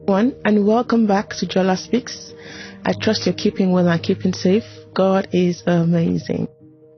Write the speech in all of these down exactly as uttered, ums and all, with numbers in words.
One and welcome back to Jola Speaks. I trust you're keeping well and keeping safe. God is amazing.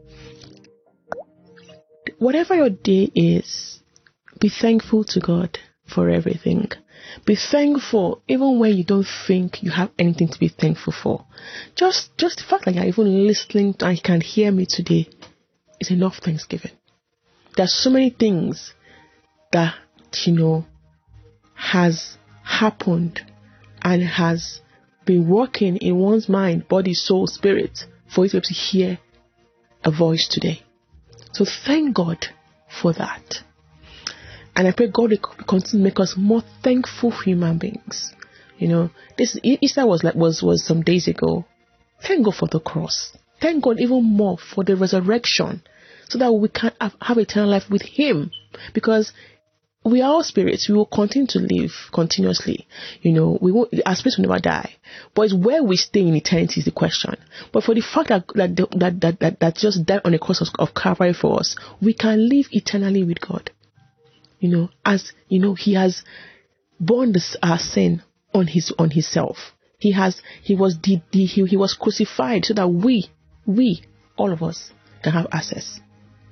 Whatever your day is, be thankful to God for everything. Be thankful even when you don't think you have anything to be thankful for. Just, just the fact that you're even listening and you can hear me today is enough thanksgiving. There's so many things that, you know, has happened and has been working in one's mind, body, soul, spirit for you to be able to hear a voice today. So thank God for that. And I pray God will continue to make us more thankful human beings. You know, this Easter was like was was some days ago. Thank God for the cross. Thank God even more for the resurrection, so that we can have, have eternal life with Him. Because we are all spirits. We will continue to live continuously. You know, we won't, our spirits will never die. But it's where we stay in eternity is the question. But for the fact that that that that that, that just died on the cross of, of Calvary for us, we can live eternally with God. You know, as you know, He has borne this, our sin on His on Himself. He has He was the, the he, he was crucified so that we we all of us can have access.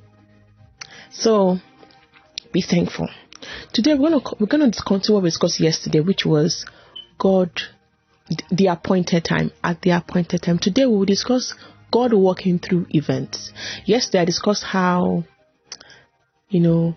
So be thankful. Today we're going to we're going to continue what we discussed yesterday, which was God, the appointed time, at the appointed time. Today we will discuss God working through events. Yesterday I discussed how, you know,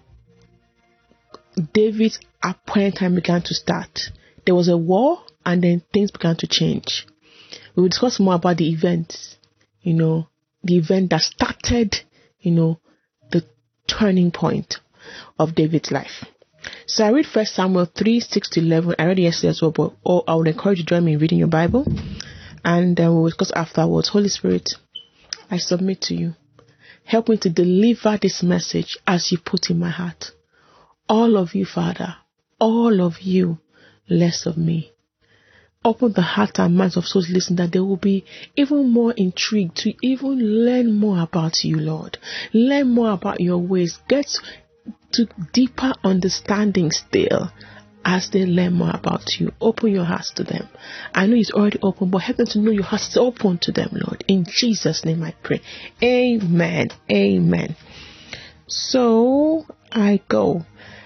David's appointed time began to start. There was a war and then things began to change. We will discuss more about the events, you know, the event that started, you know, the turning point of David's life. So I read First Samuel three, six to eleven. I read it yesterday as well, but oh, I would encourage you to join me in reading your Bible. And uh, we'll discuss afterwards. Holy Spirit, I submit to you. Help me to deliver this message as you put in my heart. All of you, Father, all of you, less of me. Open the heart and minds of those listening, that they will be even more intrigued to even learn more about you, Lord. Learn more about your ways. Get to deeper understanding still as they learn more about you. Open your hearts to them. I know it's already open, but help them to know your heart is open to them, Lord. In Jesus' name I pray. Amen. Amen. So I go.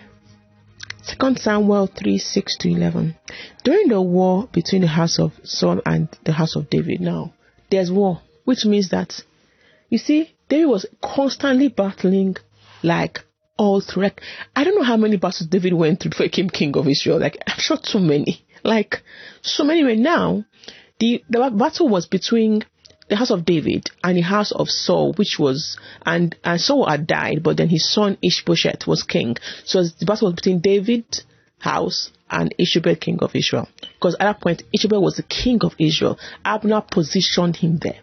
Second Samuel three, six to eleven. During the war between the house of Saul and the house of David, now there's war, which means that, you see, David was constantly battling, like all through. Like, I don't know how many battles David went through before he became king of Israel. Like, I'm sure too many. Like, so many. Right now, the the battle was between the house of David and the house of Saul, which was, and, and Saul had died, but then his son Ishbosheth was king. So the battle was between David's house and Ishbosheth, king of Israel. Because at that point, Ishbosheth was the king of Israel. Abner positioned him there.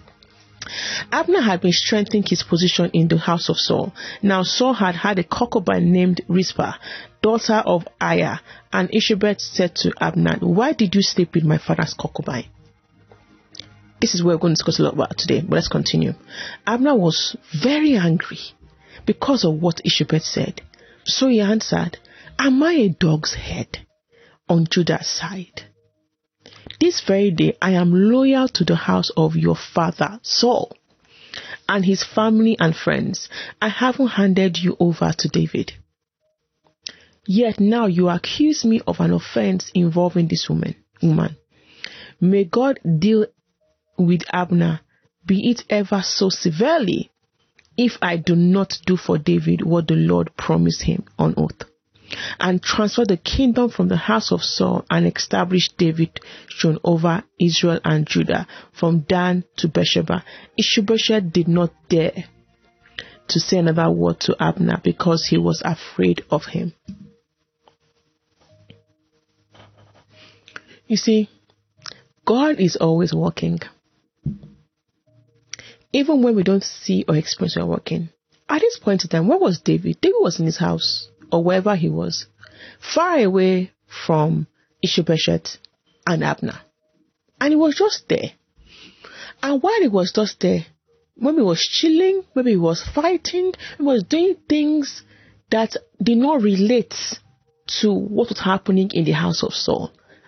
Abner had been strengthening his position in the house of Saul. Now Saul had had a concubine named Rizpah, daughter of Aiah, and Ishbosheth said to Abner, "Why did you sleep with my father's concubine?" This is what we're going to discuss a lot about today, but let's continue. Abner was very angry because of what Ishbosheth said. So he answered, "Am I a dog's head on Judah's side? This very day I am loyal to the house of your father Saul and his family and friends. I haven't handed you over to David. Yet now you accuse me of an offense involving this woman. woman. May God deal with Abner, be it ever so severely, if I do not do for David what the Lord promised him on oath, and transfer the kingdom from the house of Saul and establish David throne over Israel and Judah from Dan to Beersheba." Ishbosheth did not dare to say another word to Abner because he was afraid of him. You see, God is always working. Even when we don't see or experience God working. At this point in time, where was David? David was in his house or wherever he was, far away from Ishbosheth and Abner. And he was just there. And while he was just there, maybe he was chilling, maybe he was fighting, he was doing things that did not relate to what was happening in the house of Saul.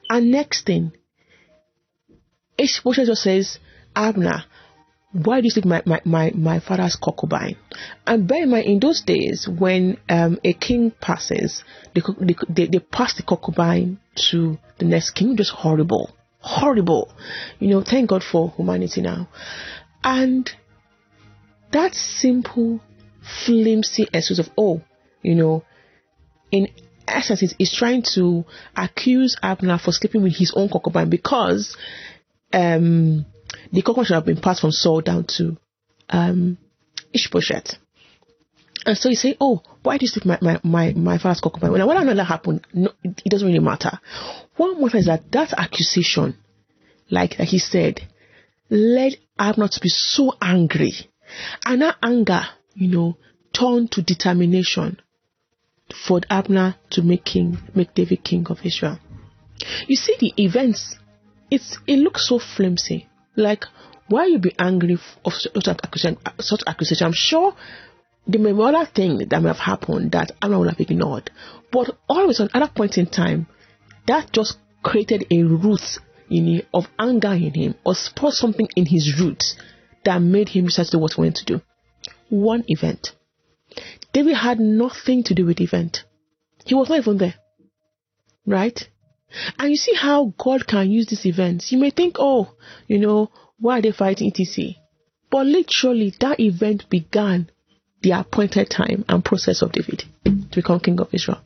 And next thing, Ishbosheth just says, Abner, why do you sleep my, my, my, my father's concubine? And bear in mind, in those days, when um, a king passes, they, they, they pass the concubine to the next king. Just horrible. Horrible. You know, thank God for humanity now. And that simple, flimsy excuse of, oh, you know, in essence, he's, he's trying to accuse Abner for sleeping with his own concubine because um, the concubine should have been passed from Saul down to um, Ishbosheth. And so he say, oh, why do you sleep with my, my, my, my father's concubine? When whether or not that happened, no, it doesn't really matter. What matters is that that accusation, like, like he said, led Abner to be so angry. And that anger, you know, turned to determination for Abner to make king, make David king of Israel. You see the events, it's it looks so flimsy. Like, why you be angry of such accusation? Such accusation? I'm sure there may be other thing that may have happened that Abner would have ignored. But all of a sudden, at that point in time, that just created a root in him, of anger in him, or spurred something in his roots that made him decide to do what he wanted to do. One event. David had nothing to do with the event. He was not even there. Right? And you see how God can use these events. You may think, oh, you know, why are they fighting, et cetera. But literally, that event began the appointed time and process of David to become king of Israel.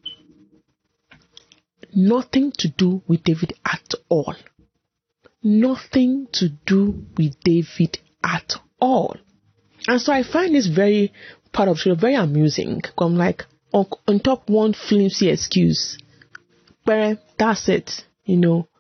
Nothing to do with David at all. Nothing to do with David at all. And so I find this very part of the show very amusing. I'm like, on, on top one flimsy excuse. But that's it. You know,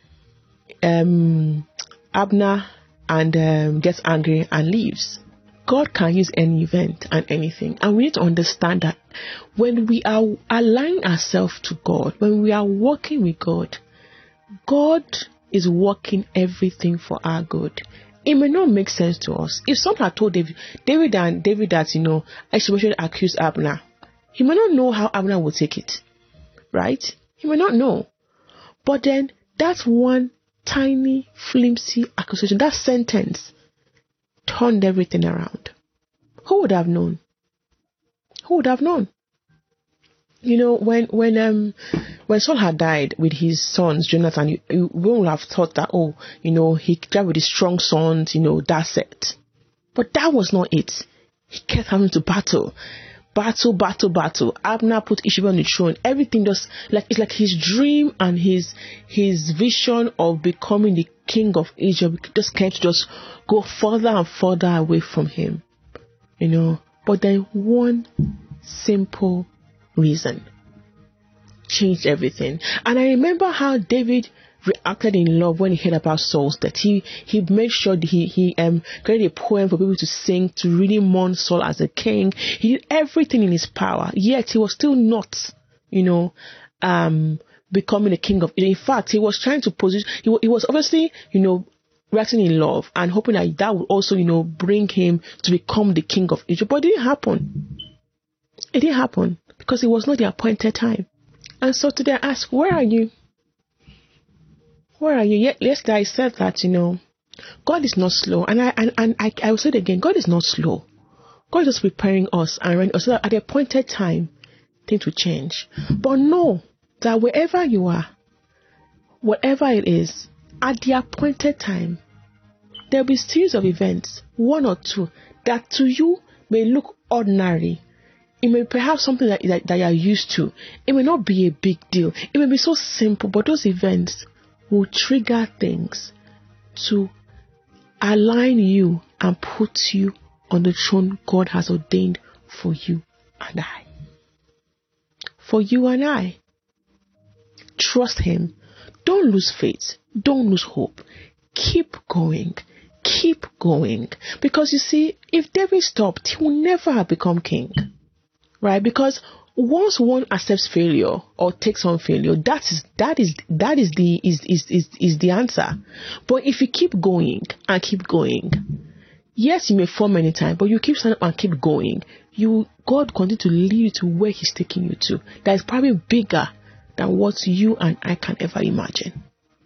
um, Abner and um, gets angry and leaves. God can use any event and anything. And we need to understand that when we are aligning ourselves to God, when we are working with God, God is working everything for our good. It may not make sense to us. If someone had told David, David and David that, you know, Ishbosheth accused Abner, he may not know how Abner would take it. Right? He may not know. But then, that's one tiny, flimsy accusation, that sentence, turned everything around. Who would have known? Who would have known? You know, when when um when Saul had died with his sons, Jonathan, you, you would have thought that, oh, you know, he died with his strong sons, you know, that's it. But that was not it. He kept having to battle. Battle, battle, battle. Abner put Ishbosheth on the throne. Everything just like it's like his dream and his his vision of becoming the king of Israel just came to just go further and further away from him. You know. But then one simple reason changed everything. And I remember how David reacted in love when he heard about Saul's death. He he made sure that he he um created a poem for people to sing to really mourn Saul as a king. He did everything in his power, yet he was still not, you know, um becoming a king of. In fact, he was trying to position. He he was obviously, you know, reacting in love and hoping that that would also, you know, bring him to become the king of Egypt. But it didn't happen. It didn't happen because it was not the appointed time. And so today I ask, where are you? Where are you? Yesterday I said that, you know, God is not slow. And I and, and I, I will say it again, God is not slow. God is preparing us and ready us so that at the appointed time, things will change. But know that wherever you are, whatever it is, at the appointed time, there will be a series of events, one or two, that to you may look ordinary. It may perhaps something that, that, that you are used to. It may not be a big deal. It may be so simple, but those events will trigger things to align you and put you on the throne God has ordained for you and I. For you and I. Trust Him. Don't lose faith. Don't lose hope. Keep going. Keep going. Because you see, if David stopped, he will never have become king. Right? Because once one accepts failure or takes on failure, that is that is that is the is is is, is the answer. But if you keep going and keep going, yes, you may fall many times, but you keep standing up and keep going. You God continue to lead you to where He's taking you to. That is probably bigger than what you and I can ever imagine.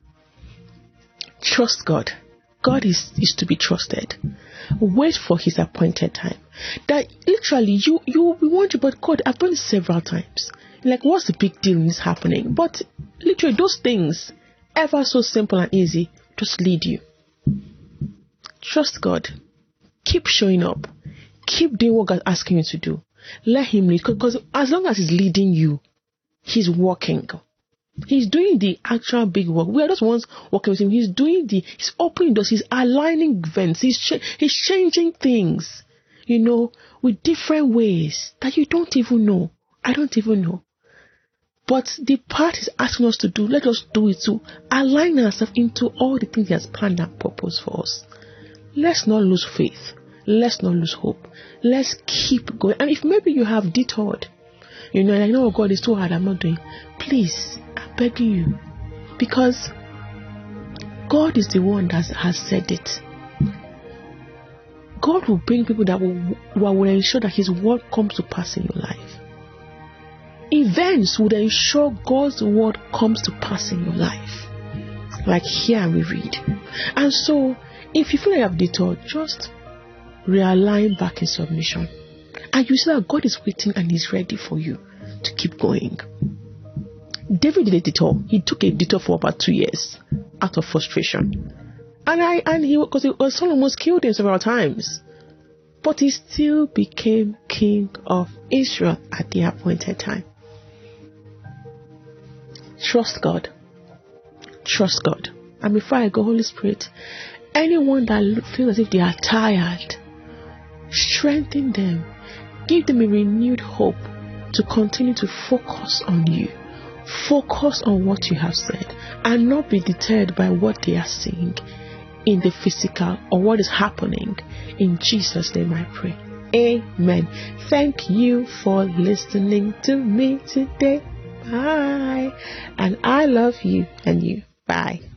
Trust God. God is, is to be trusted. Wait for his appointed time. That literally you you we want you, but God, I've done it several times. Like, what's the big deal in this happening? But literally those things, ever so simple and easy, just lead you. Trust God. Keep showing up. Keep doing what God's asking you to do. Let him lead. Because as long as he's leading you, he's working. He's doing the actual big work. We are just ones working with him. He's doing the, he's opening doors. He's aligning events. He's, ch- he's changing things, you know, with different ways that you don't even know. I don't even know. But the part he's asking us to do, let us do it to align ourselves into all the things he has planned and purpose for us. Let's not lose faith. Let's not lose hope. Let's keep going. And if maybe you have detoured, you know, like, no, God, it's too hard, I'm not doing. Please, I'm begging you. Because God is the one that has said it. God will bring people that will, that will ensure that his word comes to pass in your life. Events would ensure God's word comes to pass in your life. Like here we read. And so, if you feel like you have detoured, just realign back in submission. And you see that God is waiting and he's ready for you to keep going. David did a detour. He took a detour for about two years out of frustration. And I and he because Solomon almost killed him several times. But he still became king of Israel at the appointed time. Trust God. Trust God. And before I go, Holy Spirit, anyone that feels as if they are tired, strengthen them. Give them a renewed hope to continue to focus on you. Focus on what you have said and not be deterred by what they are seeing in the physical or what is happening. In Jesus' name I pray. Amen. Thank you for listening to me today. Bye. And I love you and you. Bye.